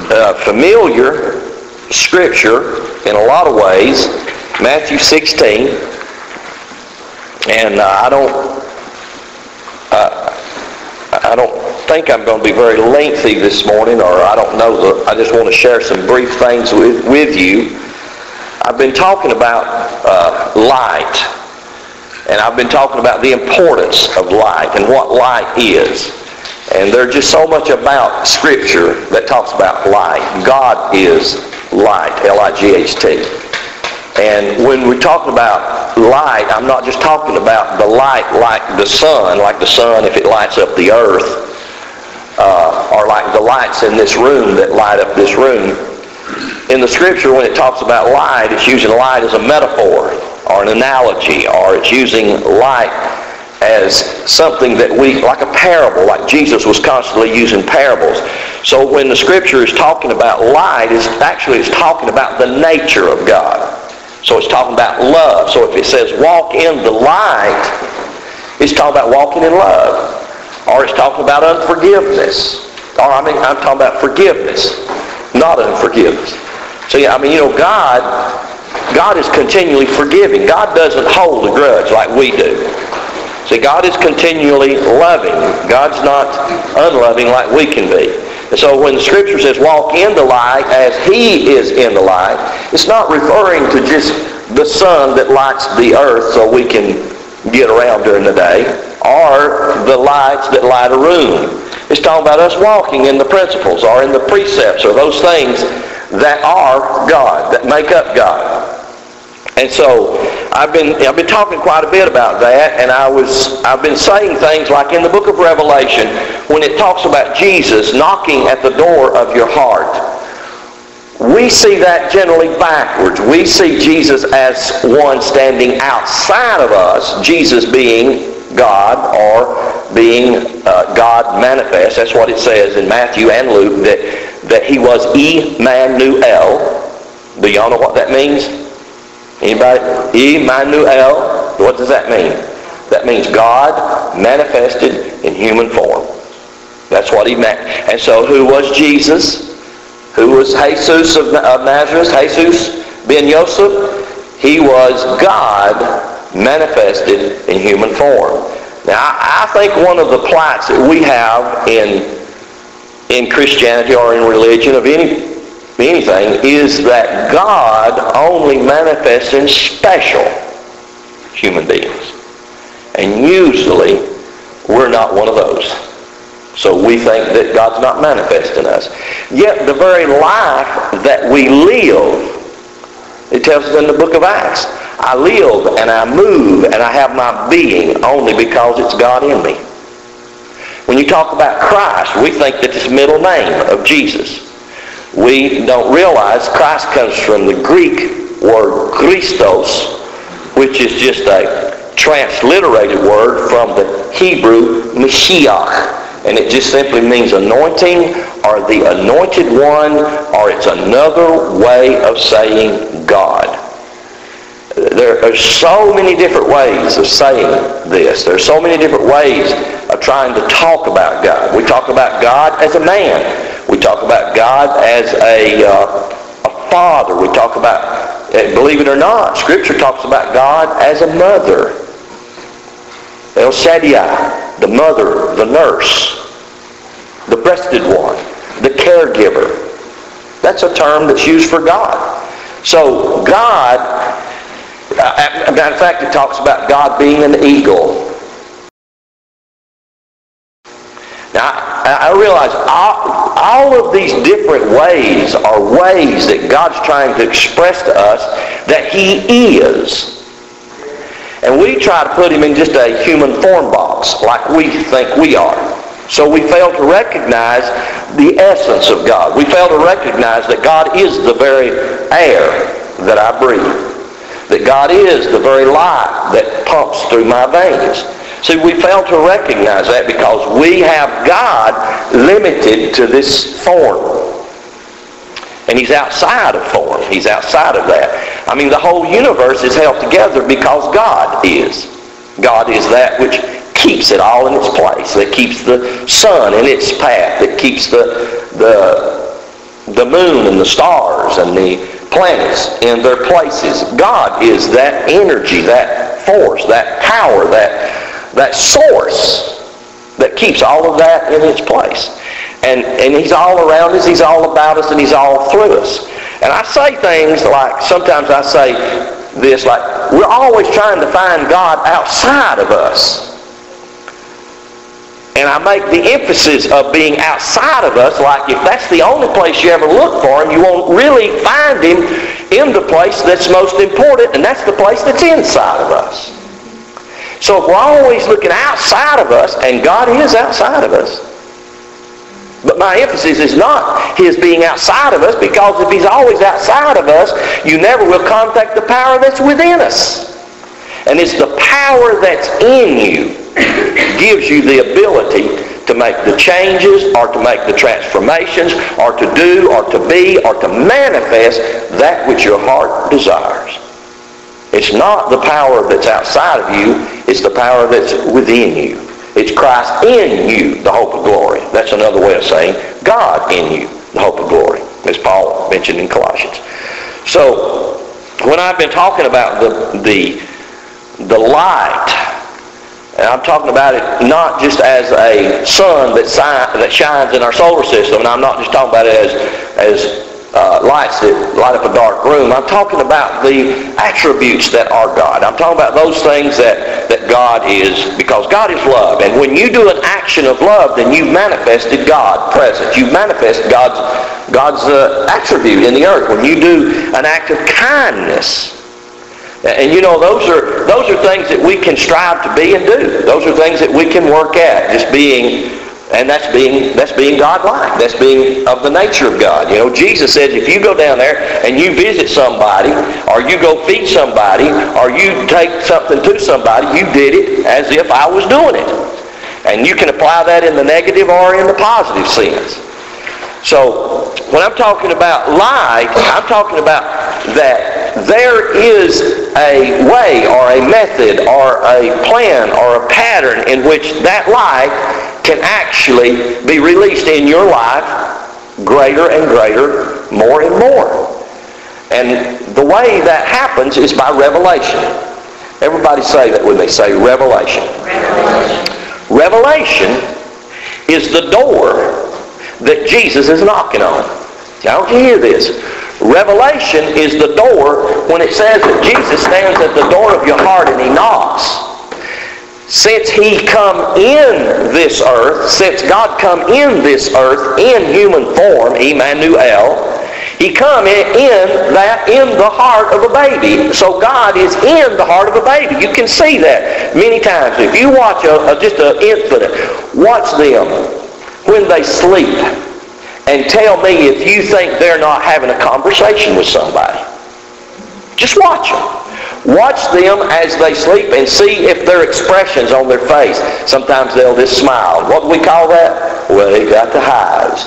familiar scripture in a lot of ways, Matthew 16, and I don't think I'm going to be very lengthy this morning, or I don't know. I just want to share some brief things with you. I've been talking about light, and I've been talking about the importance of light and what light is. And there's just so much about Scripture that talks about light. God is light, L-I-G-H-T. And when we're talking about light, I'm not just talking about the light like the sun if it lights up the earth, or like the lights in this room that light up this room. In the Scripture, when it talks about light, it's using light as a metaphor or an analogy, or it's using light as something that like a parable, like Jesus was constantly using parables. So when the Scripture is talking about light, it's talking about the nature of God. So it's talking about love. So if it says walk in the light, it's talking about walking in love. Or it's talking about unforgiveness. Or I'm talking about forgiveness, not unforgiveness. So God is continually forgiving. God doesn't hold a grudge like we do. See, God is continually loving. God's not unloving like we can be. And so when the Scripture says walk in the light as He is in the light, it's not referring to just the sun that lights the earth so we can get around during the day, or the lights that light a room. It's talking about us walking in the principles or in the precepts or those things that are God, that make up God. And so I've been talking quite a bit about that, and I've been saying things like in the book of Revelation, when it talks about Jesus knocking at the door of your heart, we see that generally backwards. We see Jesus as one standing outside of us, Jesus being God or being God manifest. That's what it says in Matthew and Luke, that He was Emmanuel. Do y'all know what that means? Anybody? Emmanuel. What does that mean? That means God manifested in human form. That's what He meant. And so who was Jesus? Who was Jesus of Nazareth? Jesus ben Yosef? He was God manifested in human form. Now, I think one of the plights that we have in Christianity or in religion of anything is that God only manifests in special human beings. And usually, we're not one of those. So we think that God's not manifesting us. Yet the very life that we live, it tells us in the book of Acts, I live and I move and I have my being only because it's God in me. When you talk about Christ, we think that it's the middle name of Jesus. We don't realize Christ comes from the Greek word Christos, which is just a transliterated word from the Hebrew Mashiach. And it just simply means anointing or the anointed one, or it's another way of saying God. There are so many different ways of saying this. There are so many different ways of trying to talk about God. We talk about God as a man. We talk about God as a father. We talk about, believe it or not, Scripture talks about God as a mother. El Shaddai, the mother, the nurse, the breasted one, the caregiver. That's a term that's used for God. So God, matter of fact, it talks about God being an eagle. Now, I realize all of these different ways are ways that God's trying to express to us that He is. And we try to put Him in just a human form box like we think we are. So we fail to recognize the essence of God. We fail to recognize that God is the very air that I breathe. That God is the very life that pumps through my veins. See, we fail to recognize that because we have God limited to this form. And He's outside of form. He's outside of that. I mean, the whole universe is held together because God is. God is that which keeps it all in its place. That keeps the sun in its path. That keeps the the moon and the stars and the planets in their places. God is that energy, that force, that power, that source that keeps all of that in its place. And He's all around us, He's all about us, and He's all through us. And I say things like, sometimes I say this, like, we're always trying to find God outside of us. And I make the emphasis of being outside of us, like if that's the only place you ever look for Him, you won't really find Him in the place that's most important, and that's the place that's inside of us. So if we're always looking outside of us, and God is outside of us, but my emphasis is not His being outside of us, because if He's always outside of us, you never will contact the power that's within us. And it's the power that's in you gives you the ability to make the changes, or to make the transformations, or to do, or to be, or to manifest that which your heart desires. It's not the power that's outside of you, it's the power that's within you. It's Christ in you, the hope of glory. That's another way of saying God in you, the hope of glory, as Paul mentioned in Colossians. So, when I've been talking about the light, and I'm talking about it not just as a sun that shines in our solar system, and I'm not just talking about it as lights that light up a dark room. I'm talking about the attributes that are God. I'm talking about those things that God is, because God is love. And when you do an action of love, then you've manifested God present. You've manifested God's attribute in the earth. When you do an act of kindness, and you know, those are things that we can strive to be and do. Those are things that we can work at, just being. And that's being God-like. That's being of the nature of God. You know, Jesus says if you go down there and you visit somebody, or you go feed somebody, or you take something to somebody, you did it as if I was doing it. And you can apply that in the negative or in the positive sense. So, when I'm talking about light, I'm talking about that there is a way or a method or a plan or a pattern in which that light can actually be released in your life greater and greater, more and more. And the way that happens is by revelation. Everybody say that with me. Say revelation. Revelation is the door that Jesus is knocking on. Now, don't you hear this? Revelation is the door when it says that Jesus stands at the door of your heart and He knocks. Since He come in this earth, since God come in this earth in human form, Emmanuel, He come in the heart of a baby. So God is in the heart of a baby. You can see that many times. If you watch just an infant, watch them when they sleep, and tell me if you think they're not having a conversation with somebody. Just watch them. Watch them as they sleep and see if their expressions on their face. Sometimes they'll just smile. What do we call that? Well, they got the hives.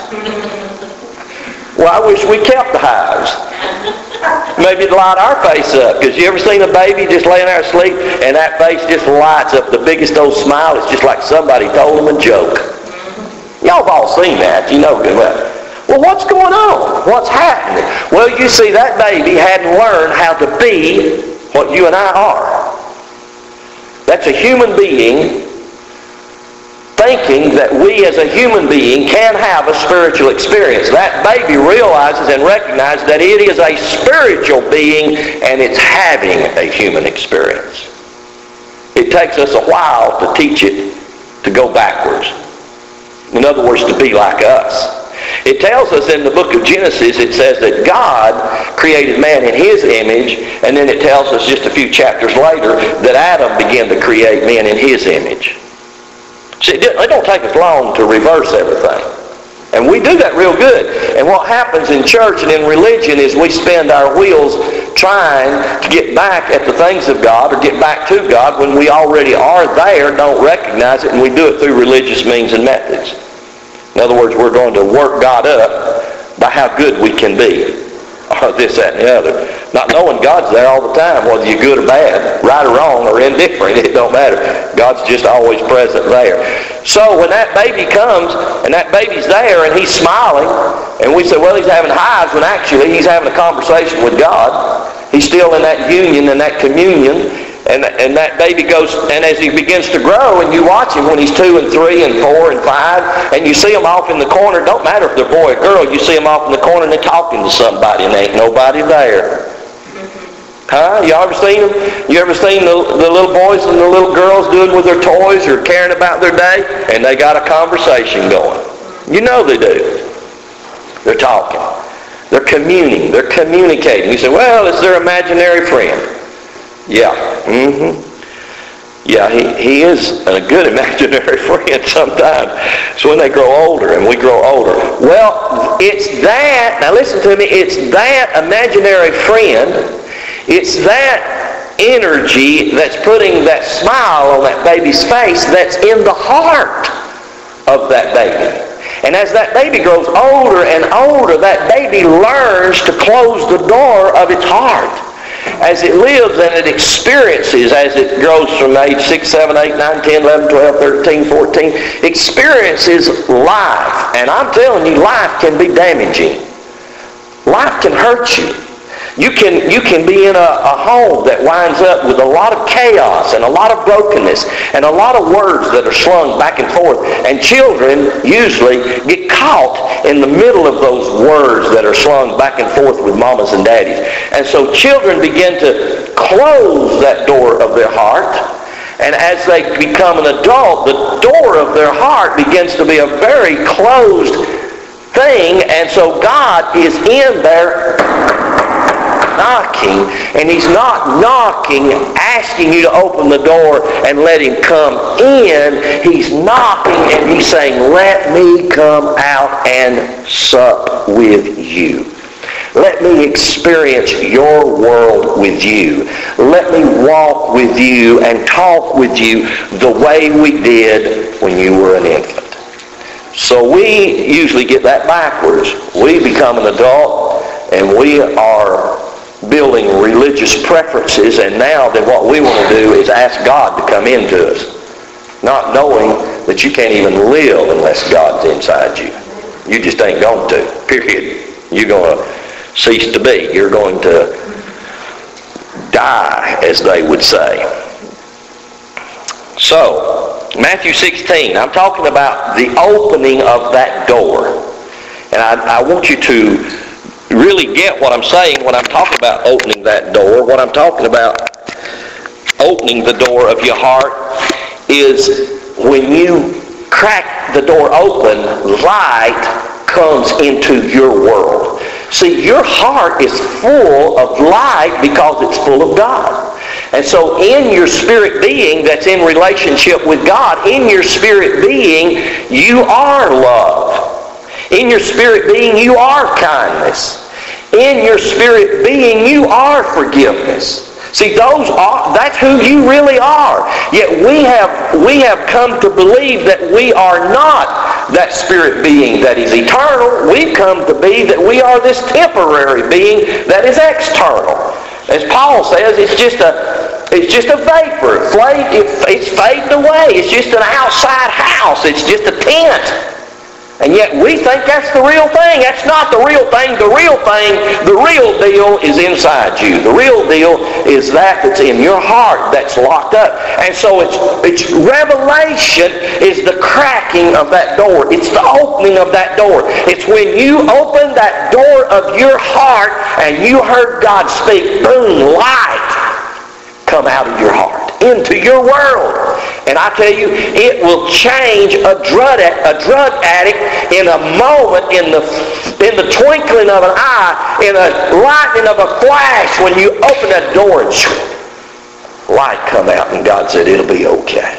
Well, I wish we kept the hives. Maybe it'd light our face up. Because you ever seen a baby just laying there asleep and that face just lights up, the biggest old smile? It's just like somebody told them a joke. Y'all have all seen that. You know good well. Well, what's going on? What's happening? Well, you see, that baby hadn't learned how to be what you and I are. That's a human being thinking that we as a human being can have a spiritual experience. That baby realizes and recognizes that it is a spiritual being and it's having a human experience. It takes us a while to teach it to go backwards. In other words, to be like us. It tells us in the book of Genesis, it says that God created man in His image, and then it tells us just a few chapters later that Adam began to create man in His image. See, it don't take us long to reverse everything. And we do that real good. And what happens in church and in religion is we spend our wheels trying to get back at the things of God or get back to God when we already are there, don't recognize it, and we do it through religious means and methods. In other words, we're going to work God up by how good we can be, or this, that, and the other. Not knowing God's there all the time, whether you're good or bad, right or wrong or indifferent, it don't matter. God's just always present there. So when that baby comes, and that baby's there, and he's smiling, and we say, well, he's having highs, when actually he's having a conversation with God. He's still in that union and that communion. And that baby goes, and as he begins to grow, and you watch him when he's 2 and 3 and 4 and 5, and you see him off in the corner, don't matter if they're boy or girl, you see him off in the corner and they're talking to somebody and there ain't nobody there. Huh? You ever seen them? You ever seen the little boys and the little girls doing with their toys or caring about their day? And they got a conversation going. You know they do. They're talking. They're communing. They're communicating. You say, well, it's their imaginary friend. Yeah. Yeah, he is a good imaginary friend sometimes. It's when they grow older and we grow older. Well, it's that, now listen to me, it's that imaginary friend, it's that energy that's putting that smile on that baby's face that's in the heart of that baby. And as that baby grows older and older, that baby learns to close the door of its heart. As it lives and it experiences, as it grows from age 6, 7, 8, 9, 10, 11, 12, 13, 14, experiences life. And I'm telling you, life can be damaging. Life can hurt you. You can be in a home that winds up with a lot of chaos and a lot of brokenness and a lot of words that are slung back and forth. And children usually get caught in the middle of those words that are slung back and forth with mamas and daddies. And so children begin to close that door of their heart. And as they become an adult, the door of their heart begins to be a very closed thing. And so God is in there knocking, and He's not knocking, asking you to open the door and let Him come in. He's knocking and He's saying, let me come out and sup with you. Let me experience your world with you. Let me walk with you and talk with you the way we did when you were an infant. So we usually get that backwards. We become an adult and we are building religious preferences, and now then what we want to do is ask God to come into us, not knowing that you can't even live unless God's inside you. You just ain't going to, period. You're going to cease to be. You're going to die, as they would say. So, Matthew 16, I'm talking about the opening of that door. And I want you to really get what I'm saying when I'm talking about opening that door. What I'm talking about opening the door of your heart is when you crack the door open, light comes into your world. See, your heart is full of light because it's full of God. And so in your spirit being that's in relationship with God, in your spirit being, you are love. In your spirit being, you are kindness. In your spirit being, you are forgiveness. See, that's who you really are. Yet we have come to believe that we are not that spirit being that is eternal. We've come to be that we are this temporary being that is external. As Paul says, it's just a vapor. It's fading away. It's just an outside house. It's just a tent. And yet we think that's the real thing. That's not the real thing. The real thing, the real deal is inside you. The real deal is that's in your heart that's locked up. And so it's revelation is the cracking of that door. It's the opening of that door. It's when you open that door of your heart and you heard God speak, boom, light come out of your heart into your world. And I tell you, it will change a drug addict in a moment, in the twinkling of an eye, in a lightning of a flash. When you open that door and light come out, and God said it'll be okay.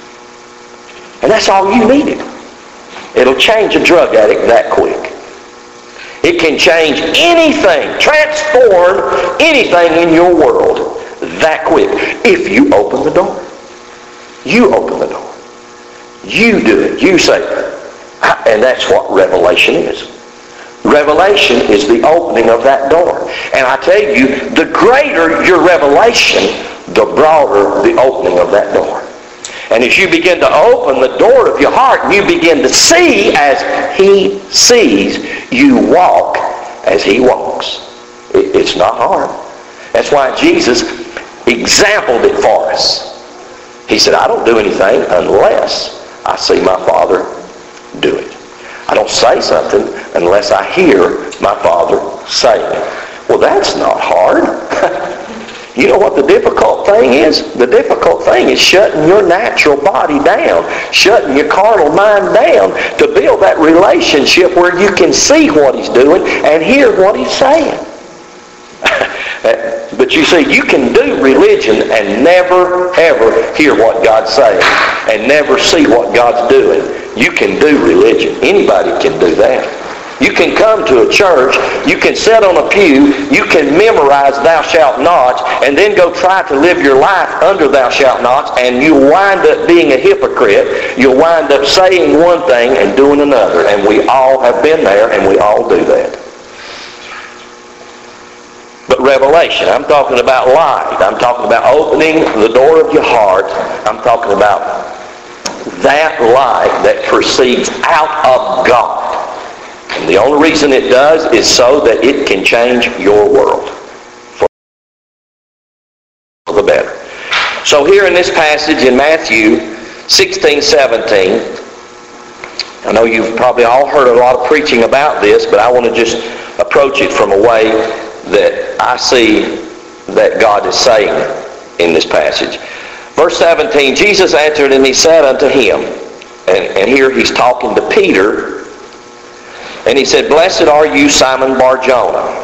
And that's all you needed. It'll change a drug addict that quick. It can change anything, transform anything in your world that quick if you open the door. You open the door. You do it. You say, and that's what revelation is. Revelation is the opening of that door. And I tell you, the greater your revelation, the broader the opening of that door. And as you begin to open the door of your heart, and you begin to see as He sees, you walk as He walks. It's not hard. That's why Jesus exampled it for us. He said, I don't do anything unless I see my Father do it. I don't say something unless I hear my Father saying it. Well, that's not hard. You know what the difficult thing is? The difficult thing is shutting your natural body down, shutting your carnal mind down to build that relationship where you can see what He's doing and hear what He's saying. But you see, you can do religion and never, ever hear what God's saying and never see what God's doing. You can do religion. Anybody can do that. You can come to a church, you can sit on a pew, you can memorize thou shalt nots, and then go try to live your life under thou shalt nots, and you wind up being a hypocrite. You'll wind up saying one thing and doing another. And we all have been there, and we all do that. But revelation, I'm talking about light. I'm talking about opening the door of your heart. I'm talking about that light that proceeds out of God. And the only reason it does is so that it can change your world for the better. So here in this passage in Matthew 16:17, I know you've probably all heard a lot of preaching about this, but I want to just approach it from a way that I see that God is saying in this passage. Verse 17, Jesus answered and He said unto him, and here He's talking to Peter, and He said, Blessed are you, Simon Bar-Jonah,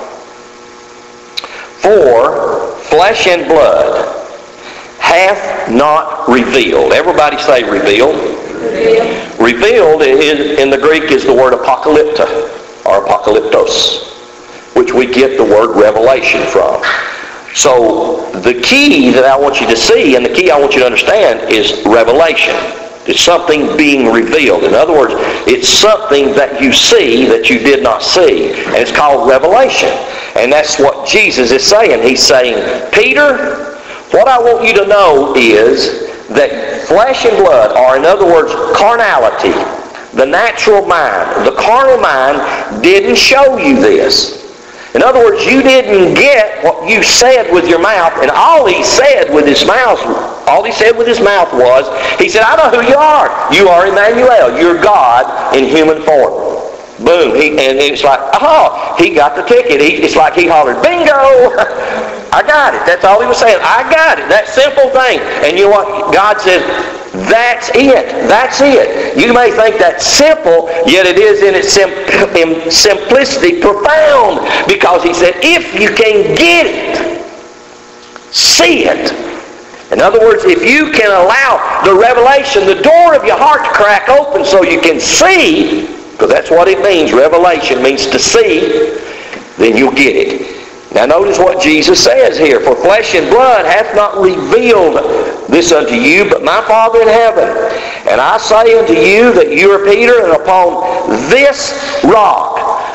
for flesh and blood hath not revealed. Everybody say revealed. Revealed in the Greek is the word apocalypta or apocalyptos, which we get the word revelation from. So the key that I want you to see and the key I want you to understand is revelation. It's something being revealed. In other words, it's something that you see that you did not see. And it's called revelation. And that's what Jesus is saying. He's saying, Peter, what I want you to know is that flesh and blood, or in other words, carnality, the natural mind, the carnal mind, didn't show you this. In other words, you didn't get what you said with your mouth, and all he said with his mouth was, he said, I know who you are. You are Emmanuel. You're God in human form. Boom. And it's like, he got the ticket. It's like he hollered, bingo! I got it. That's all he was saying. I got it. That simple thing. And you know what? God says, that's it. That's it. You may think that's simple, yet it is in its simplicity profound. Because he said, if you can get it, see it. In other words, if you can allow the revelation, the door of your heart to crack open so you can see, because that's what it means. Revelation means to see, then you'll get it. Now notice what Jesus says here. For flesh and blood hath not revealed this unto you, but my Father in heaven. And I say unto you that you are Peter, and upon this rock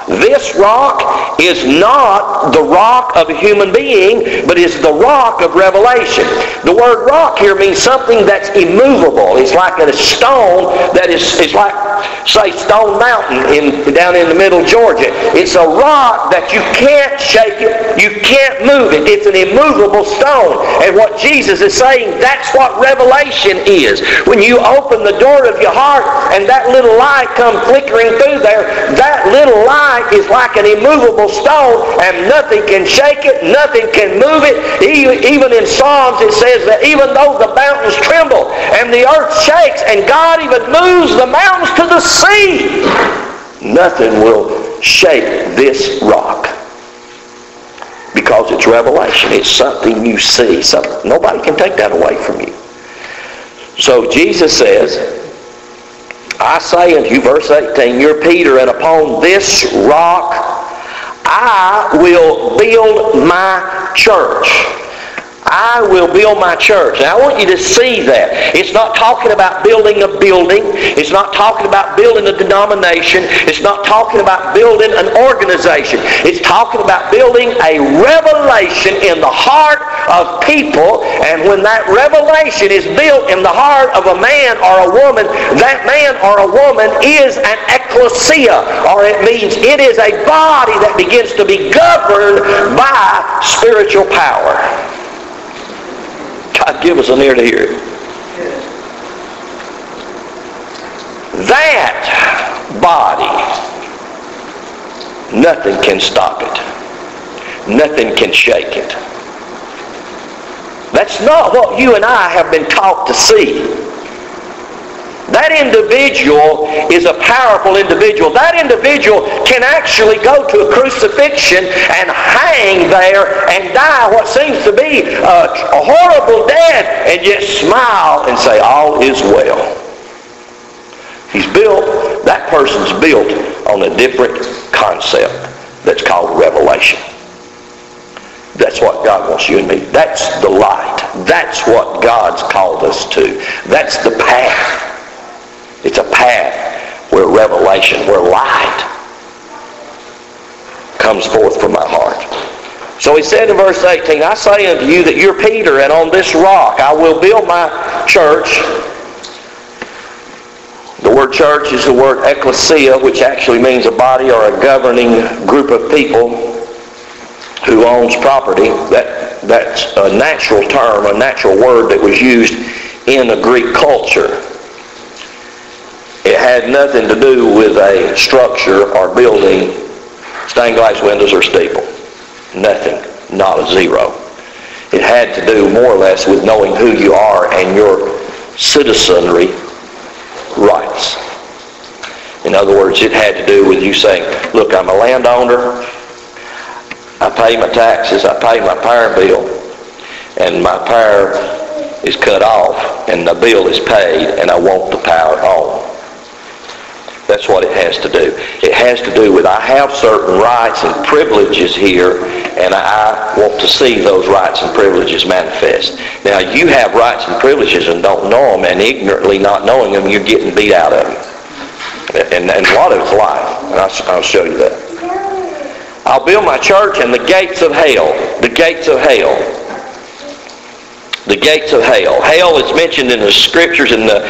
is not the rock of a human being, but is the rock of revelation. The word rock here means something that's immovable. It's like a stone that it's like, say, Stone Mountain down in the middle of Georgia. It's a rock that you can't shake it, you can't move it. It's an immovable stone. And what Jesus is saying, that's what revelation is. When you open the door of your heart and that little light comes flickering through there, that little light is like an immovable stone, and nothing can shake it, nothing can move it. Even in Psalms it says that even though the mountains tremble and the earth shakes and God even moves the mountains to the sea, nothing will shake this rock. Because it's revelation. It's something you see. Nobody can take that away from you. So Jesus says, I say unto you, verse 18, you're Peter, and upon this rock I will build my church. I will build my church. Now I want you to see that. It's not talking about building a building. It's not talking about building a denomination. It's not talking about building an organization. It's talking about building a revelation in the heart of people. And when that revelation is built in the heart of a man or a woman, that man or a woman is an ecclesia, or it means it is a body that begins to be governed by spiritual power. God, give us an ear to hear it. That body, nothing can stop it. Nothing can shake it. That's not what you and I have been taught to see. That individual is a powerful individual. That individual can actually go to a crucifixion and hang there and die what seems to be a horrible death, and yet smile and say, all is well. That person's built on a different concept that's called revelation. That's what God wants you and me. That's the light. That's what God's called us to. That's the path. It's a path where revelation, where light comes forth from my heart. So he said in verse 18, I say unto you that you're Peter, and on this rock I will build my church. The word church is the word ecclesia, which actually means a body or a governing group of people who owns property. That's a natural term, a natural word that was used in the Greek culture. It had nothing to do with a structure or building, stained glass windows or steeple. Nothing. Not a zero. It had to do more or less with knowing who you are and your citizenry rights. In other words, it had to do with you saying, look, I'm a landowner. I pay my taxes. I pay my power bill. And my power is cut off and the bill is paid and I want the power on. That's what it has to do. It has to do with I have certain rights and privileges here, and I want to see those rights and privileges manifest. Now, you have rights and privileges and don't know them, and ignorantly not knowing them, you're getting beat out of them. And a lot of it's life, and I'll show you that. I'll build my church, and the gates of hell, the gates of hell, the gates of hell. Hell is mentioned in the Scriptures in the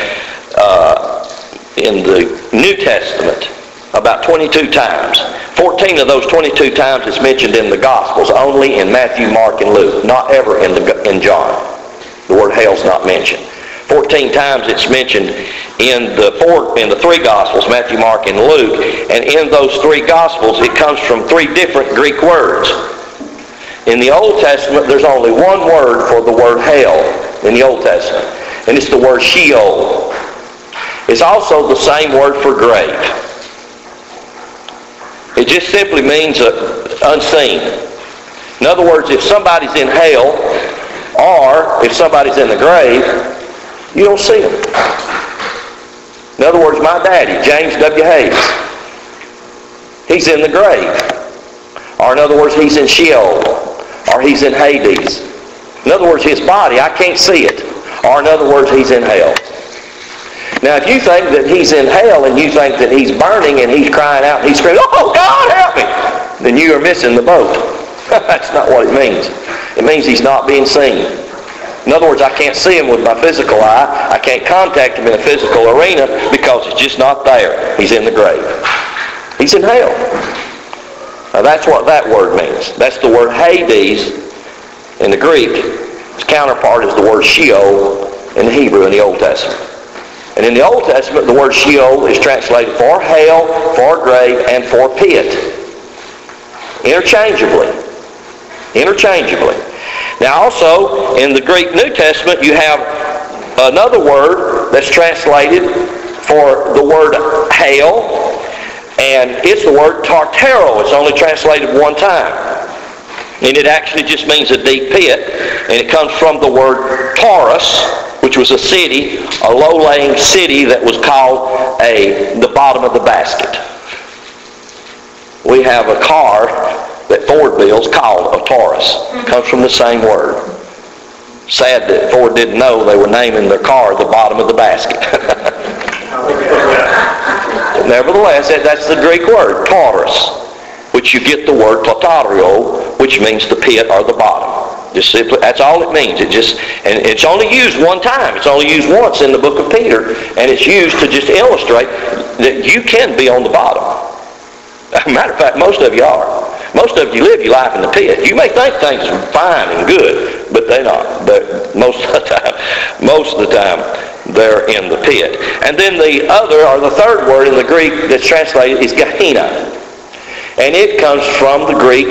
New Testament about 22 times. 14 of those 22 times is mentioned in the Gospels, only in Matthew, Mark, and Luke, not ever in John. The word hell's not mentioned. 14 times it's mentioned in the three Gospels, Matthew, Mark, and Luke, and in those three Gospels it comes from three different Greek words. In the Old Testament there's only one word for the word hell in the Old Testament, and it's the word Sheol. It's also the same word for grave. It just simply means unseen. In other words, if somebody's in hell or if somebody's in the grave, you don't see them. In other words, my daddy, James W. Hayes, he's in the grave. Or in other words, he's in Sheol. Or he's in Hades. In other words, his body, I can't see it. Or in other words, he's in hell. Now, if you think that he's in hell and you think that he's burning and he's crying out and he's screaming, oh, God, help me, then you are missing the boat. That's not what it means. It means he's not being seen. In other words, I can't see him with my physical eye. I can't contact him in a physical arena because it's just not there. He's in the grave. He's in hell. Now, that's what that word means. That's the word Hades in the Greek. Its counterpart is the word Sheol in the Hebrew in the Old Testament. And in the Old Testament, the word Sheol is translated for hell, for grave, and for pit. Interchangeably. Interchangeably. Now also, in the Greek New Testament, you have another word that's translated for the word hell, and it's the word Tartaro. It's only translated one time. And it actually just means a deep pit, and it comes from the word Taurus, which was a city, a low-lying city that was called the bottom of the basket. We have a car that Ford builds called a Taurus. It comes from the same word. Sad that Ford didn't know they were naming their car the bottom of the basket. Nevertheless, that's the Greek word, Tartarus, which you get the word Tartario, which means the pit or the bottom. Just simply, that's all it means. And it's only used one time. It's only used once in the book of Peter, and it's used to just illustrate that you can be on the bottom. As a matter of fact, most of you are. Most of you live your life in the pit. You may think things are fine and good, but they're not. Most of the time, they're in the pit. And then the third word in the Greek that's translated is Gehenna. And it comes from the Greek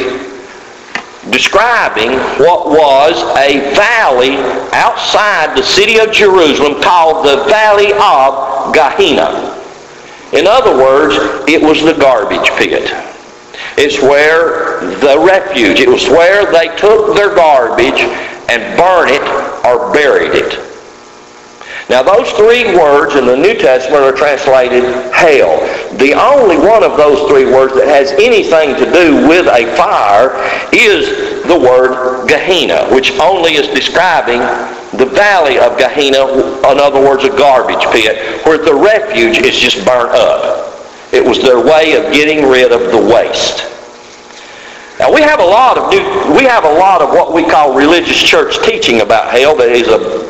describing what was a valley outside the city of Jerusalem called the Valley of Gehenna. In other words, it was the garbage pit. It's where the refuge, it was where they took their garbage and burned it or buried it. Now those three words in the New Testament are translated hell. The only one of those three words that has anything to do with a fire is the word Gehenna, which only is describing the valley of Gehenna, in other words, a garbage pit, where the refuge is just burnt up. It was their way of getting rid of the waste. Now we have a lot of what we call religious church teaching about hell that is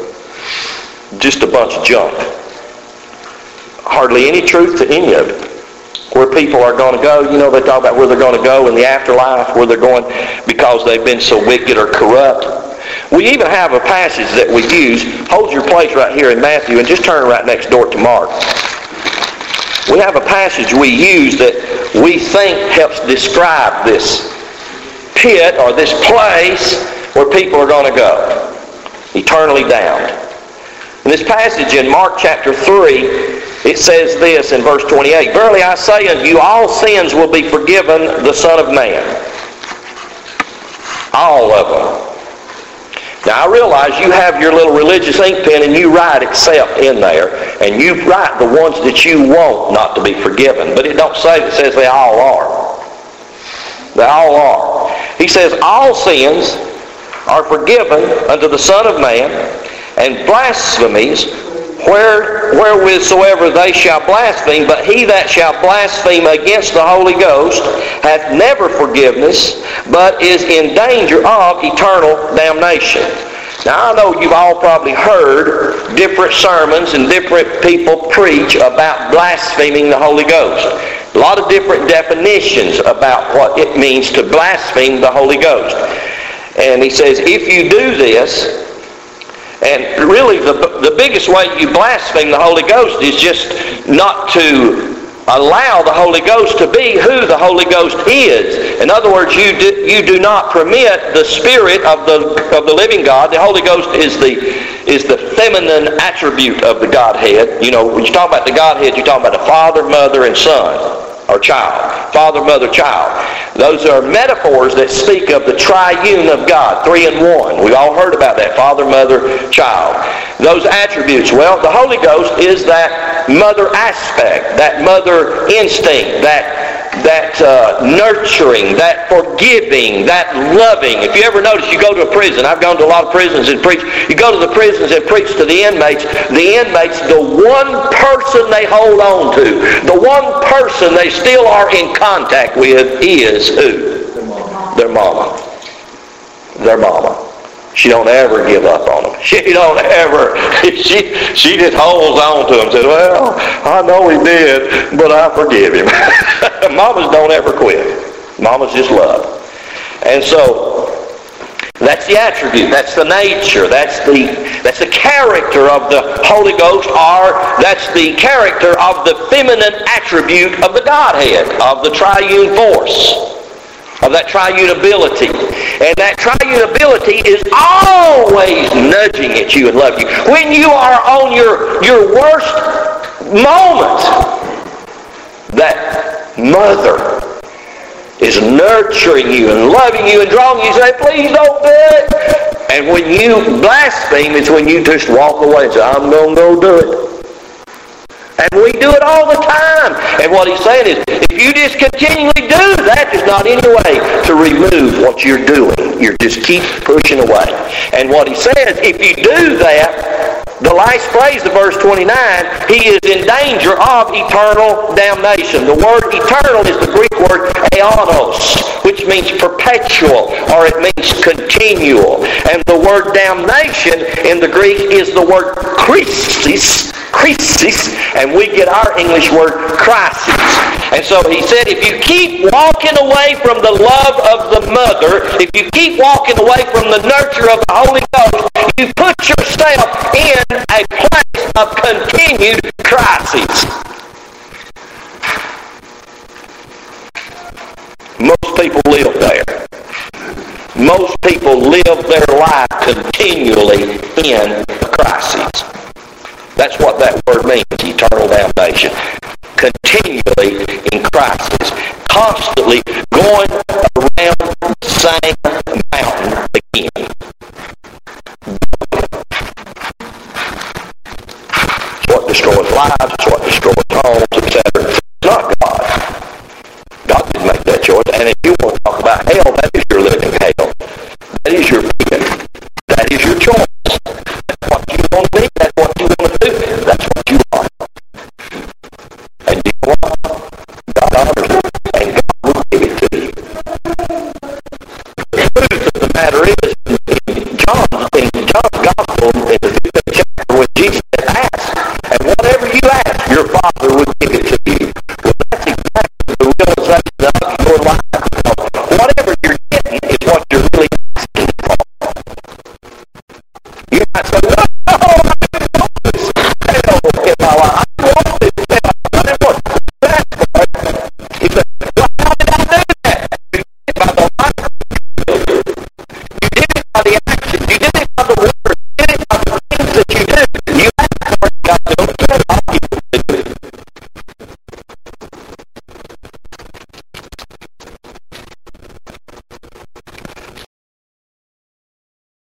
just a bunch of junk. Hardly any truth to any of it. Where people are going to go, they talk about where they're going to go in the afterlife, where they're going because they've been so wicked or corrupt. We even have a passage that we use. Hold your place right here in Matthew and just turn right next door to Mark. We have a passage we use that we think helps describe this pit or this place where people are going to go, eternally damned. In this passage in Mark chapter 3, it says this in verse 28, "Verily I say unto you, all sins will be forgiven the Son of Man." All of them. Now I realize you have your little religious ink pen and you write "except" in there, and you write the ones that you want not to be forgiven. But it don't say, it says they all are. They all are. He says all sins are forgiven unto the Son of Man, and blasphemies wherewithsoever they shall blaspheme, but he that shall blaspheme against the Holy Ghost hath never forgiveness, but is in danger of eternal damnation. Now I know you've all probably heard different sermons and different people preach about blaspheming the Holy Ghost. A lot of different definitions about what it means to blaspheme the Holy Ghost. And he says, if you do this, and really the biggest way you blaspheme the Holy Ghost is just not to allow the Holy Ghost to be who the Holy Ghost is. In other words, you do not permit the Spirit of the living God. The Holy Ghost is the feminine attribute of the Godhead. When you talk about the Godhead, you talk about the Father, Mother, and Son, or child. Father, Mother, child. Those are metaphors that speak of the triune of God, 3 in 1. We've all heard about that, Father, Mother, child. Those attributes, well, the Holy Ghost is that mother aspect, that mother instinct, that nurturing, that forgiving, that loving. If you ever notice, you go to a prison. I've gone to a lot of prisons and preached. You go to the prisons and preach to the inmates. The inmates, the one person they hold on to, the one person they still are in contact with is who? Their mama. Their mama. She don't ever give up on them. She don't ever. She just holds on to them and says, well, I know he did, but I forgive him. Mamas don't ever quit. Mamas just love. And so, that's the attribute. That's the nature. That's the character of the Holy Ghost, or that's the character of the feminine attribute of the Godhead, of the triune force, of that triune ability. And that triune ability is always nudging at you and loving you. When you are on your worst moment, that mother is nurturing you and loving you and drawing you. Say, please don't do it. And when you blaspheme, it's when you just walk away and say, I'm going to go do it. And we do it all the time. And what he's saying is, if you just continually do that, there's not any way to remove what you're doing. You just keep pushing away. And what he says, if you do that, the last phrase of verse 29, he is in danger of eternal damnation. The word eternal is the Greek word aeonos, which means perpetual, or it means continual. And the word damnation in the Greek is the word krisis, and we get our English word crisis. And so he said, if you keep walking away from the love of the mother, if you keep walking away from the nurture of the Holy Ghost, you put yourself in a place of continued crisis. Most people live there. Most people live their life continually in a crisis. That's what that word means, eternal damnation. Continually in crisis. Constantly going around the same mountain again. It's what destroys lives, it's what destroys homes, etc. It's not God. God didn't make that choice. And if you want to talk about hell, that is your living hell. That is your being. That is your choice. That's what you want to be. That's what you want to do. That's what you are. And you know what? God honors it. And God will give it to you. The truth of the matter